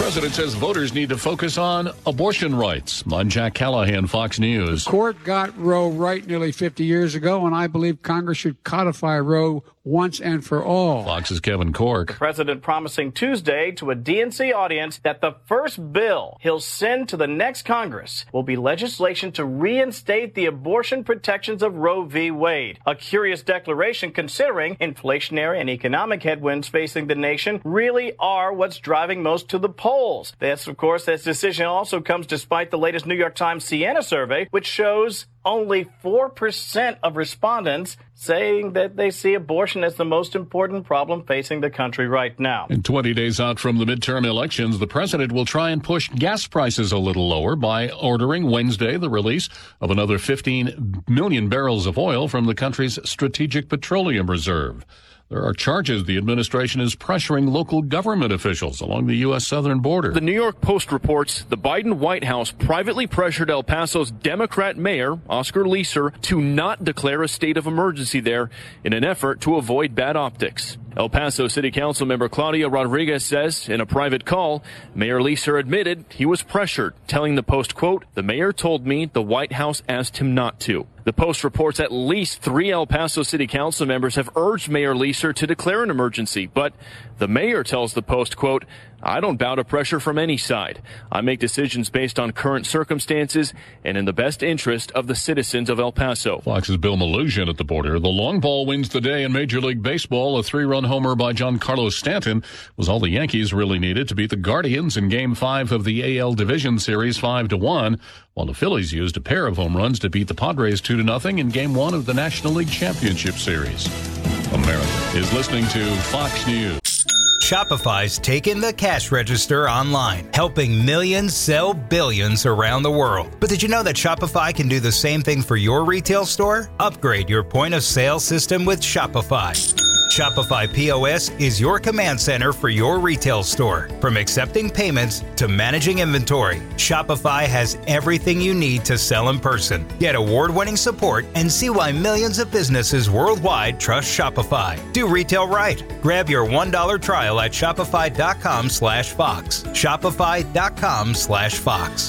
president says voters need to focus on abortion rights. I'm Jack Callahan, Fox News. The court got Roe right nearly 50 years ago, and I believe Congress should codify Roe once and for all. Fox's Kevin Corke. The president promising Tuesday to a DNC audience that the first bill he'll send to the next Congress will be legislation to reinstate the abortion protections of Roe v. Wade. A curious declaration considering inflationary and economic headwinds facing the nation really are what's driving most to the polls. This, of course, this decision also comes despite the latest New York Times Siena survey, which shows only 4% of respondents saying that they see abortion as the most important problem facing the country right now. And 20 days out from the midterm elections, the president will try and push gas prices a little lower by ordering Wednesday the release of another 15 million barrels of oil from the country's Strategic Petroleum Reserve. There are charges the administration is pressuring local government officials along the U.S. southern border. The New York Post reports the Biden White House privately pressured El Paso's Democrat mayor, Oscar Leeser, to not declare a state of emergency there in an effort to avoid bad optics. El Paso City Council member Claudia Rodriguez says in a private call, Mayor Leeser admitted he was pressured, telling the Post, quote, "The mayor told me the White House asked him not to." The Post reports at least 3 El Paso City Council members have urged Mayor Leeser to declare an emergency, but the mayor tells the Post, quote, "I don't bow to pressure from any side. I make decisions based on current circumstances and in the best interest of the citizens of El Paso." Fox's Bill Malugin at the border. The long ball wins the day in Major League Baseball. A 3-run homer by Giancarlo Stanton was all the Yankees really needed to beat the Guardians in Game 5 of the AL Division Series 5-1, while the Phillies used a pair of home runs to beat the Padres 2-0 in Game 1 of the National League Championship Series. America is listening to Fox News. Shopify's taken the cash register online, helping millions sell billions around the world. But did you know that Shopify can do the same thing for your retail store? Upgrade your point of sale system with Shopify. Shopify POS is your command center for your retail store. From accepting payments to managing inventory, Shopify has everything you need to sell in person. Get award-winning support and see why millions of businesses worldwide trust Shopify. Do retail right. Grab your $1 trial at shopify.com/Fox. Shopify.com/Fox.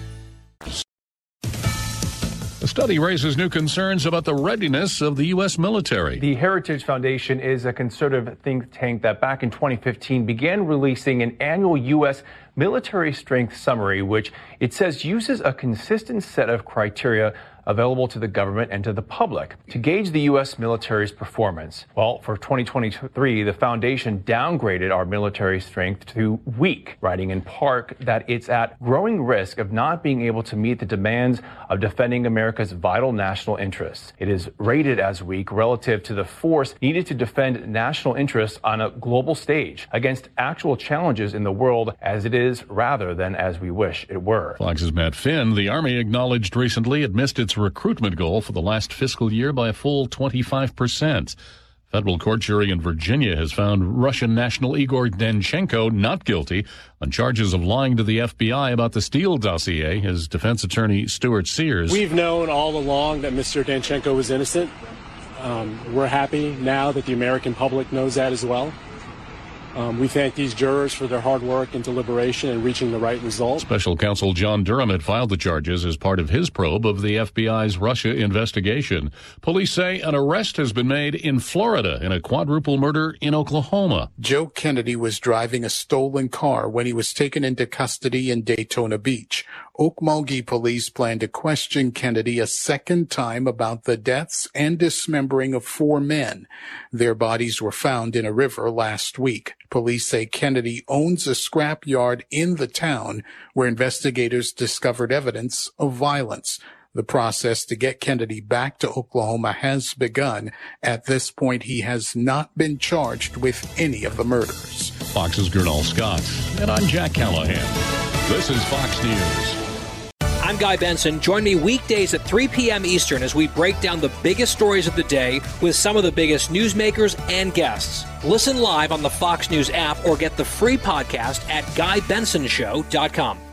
The study raises new concerns about the readiness of the U.S. military. The Heritage Foundation is a conservative think tank that back in 2015 began releasing an annual U.S. military strength summary, which it says uses a consistent set of criteria available to the government and to the public to gauge the U.S. military's performance. Well, for 2023, the foundation downgraded our military strength to weak, writing in part that it's at growing risk of not being able to meet the demands of defending America's vital national interests. It is rated as weak relative to the force needed to defend national interests on a global stage against actual challenges in the world as it is rather than as we wish it were. Fox's Matt Finn. The Army acknowledged recently it missed its recruitment goal for the last fiscal year by a full 25%. Federal court jury in Virginia has found Russian national Igor Danchenko not guilty on charges of lying to the FBI about the Steele dossier. His defense attorney, Stuart Sears. We've known all along that Mr. Danchenko was innocent. We're happy now that the American public knows that as well. We thank these jurors for their hard work and deliberation and reaching the right result. Special counsel John Durham had filed the charges as part of his probe of the FBI's Russia investigation. Police say an arrest has been made in Florida in a quadruple murder in Oklahoma. Joe Kennedy was driving a stolen car when he was taken into custody in Daytona Beach. Okmulgee police plan to question Kennedy a second time about the deaths and dismembering of 4 men. Their bodies were found in a river last week. Police say Kennedy owns a scrap yard in the town where investigators discovered evidence of violence. The process to get Kennedy back to Oklahoma has begun. At this point, he has not been charged with any of the murders. Fox's Gernal Scott. And I'm Jack Callahan. This is Fox News. I'm Guy Benson. Join me weekdays at 3 p.m. Eastern as we break down the biggest stories of the day with some of the biggest newsmakers and guests. Listen live on the Fox News app or get the free podcast at GuyBensonShow.com.